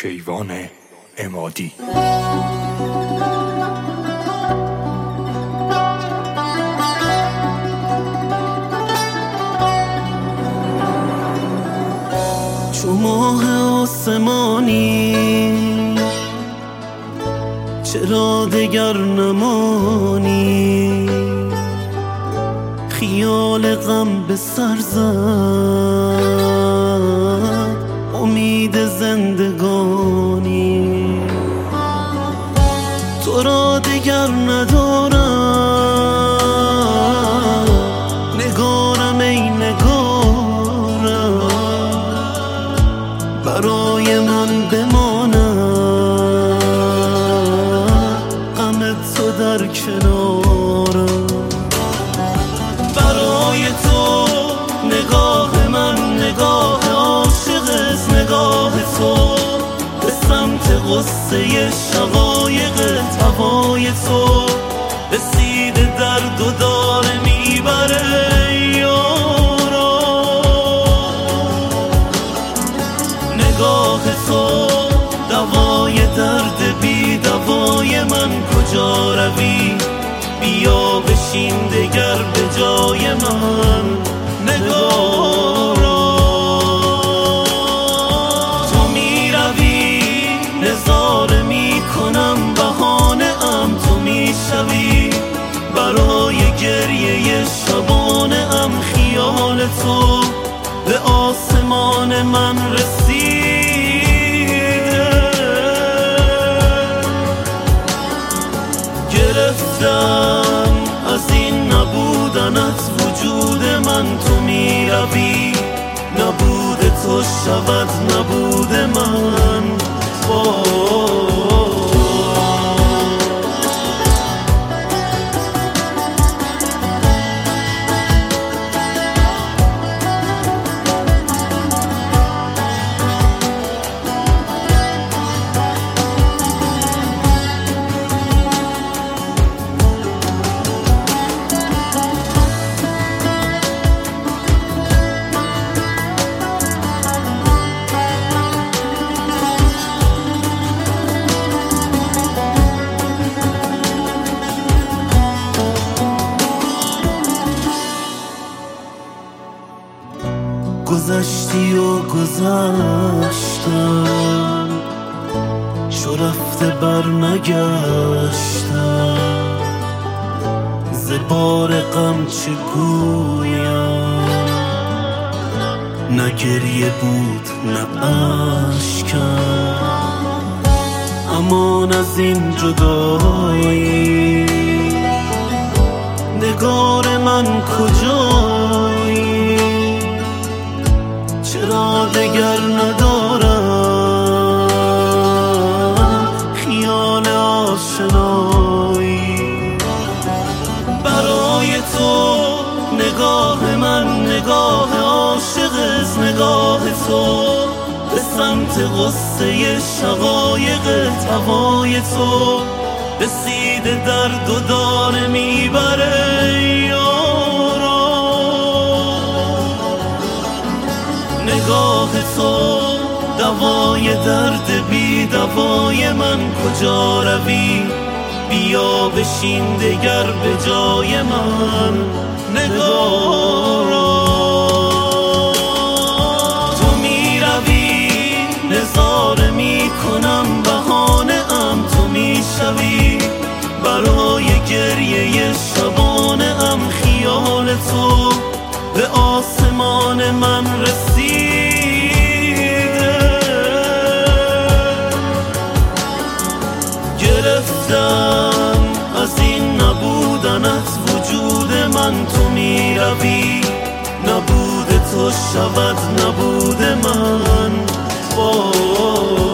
کیوان عمادی. چو ماه آسمانی چرا دگر نمانی، خیال غم به سر زد امید زندگانی. تو را دگر ندارم، نگارم ای نگارم، برای من بماند غم تو در کنارم. برای تو نگاه من نگاه عاشق از نگاه تو، به سمت غصه شقایق هوای تو رسیده درد و داره میبره یارا. نگاه تو دوای درد بی دوای من، کجا روی بیا بشین دگر به جای من. نگارا تو میروی نظاره میکنم، بهانه ام تو میشوی برای گریه شبانه ام. خیال تو به آسمان من رسیده، گرفتم از این نبودنت وجود من. تو میروی نبود تو شود نبود من. گذشتی و گذشتم، چو رفته بر نگشتم، ز بار غم چه گویم، نه گریه بود نه اشکم. امان از این جدایی، نگار من کجایی، چرا دگر ندارم خیال آشنایی. برای تو نگاه من نگاه عاشق از نگاه تو، به سمت غصه شقایق هوای تو رسیده درد و داره میبره یارا. نگاه تو دوای درد بی دوای من، کجا روی بیا بشین دگر به جای من. نگارا تو میروی نظاره میکنم، بهانه ام تو میشوی برای گریه شبانه ام. خیال تو به آسمان من رسیده، گرفتم از این نبودنت وجود من. تو میروی نبود تو شود نبود من.